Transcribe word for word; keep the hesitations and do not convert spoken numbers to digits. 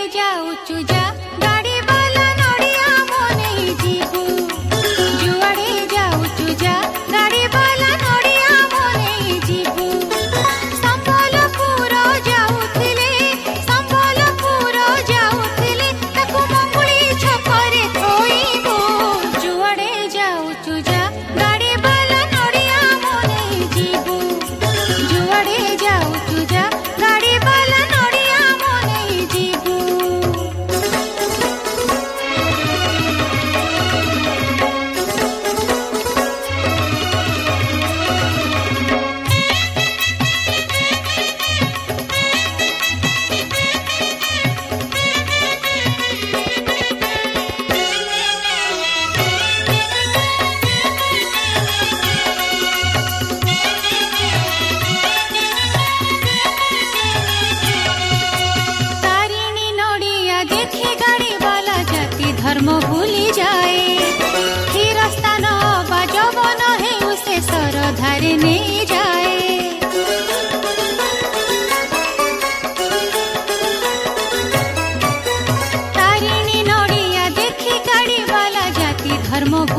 जाऊचु जा गाड़ी वाला नड़िया मोने जीवु जुआड़े जाऊचु जा गाड़ी वाला नड़िया मोने जीवु संबलपुर जाऊथिले संबलपुर जाऊथिले ताकु मंगुली छपरे थोइबो जुआड़े जाऊचु जा गाड़ी वाला नड़िया मोने जीवु जुआड़े जाऊचु जा गाड़ी वाला नड़िया मोने जीवु। तारिणी नड़िया देखे गाड़ी वाला जाति धर्म भूली जाए ही रास्ता न बा जवन है उसे सरधारे नहीं जाए। तारिणी नड़िया देखे गाड़ी वाला जाति धर्म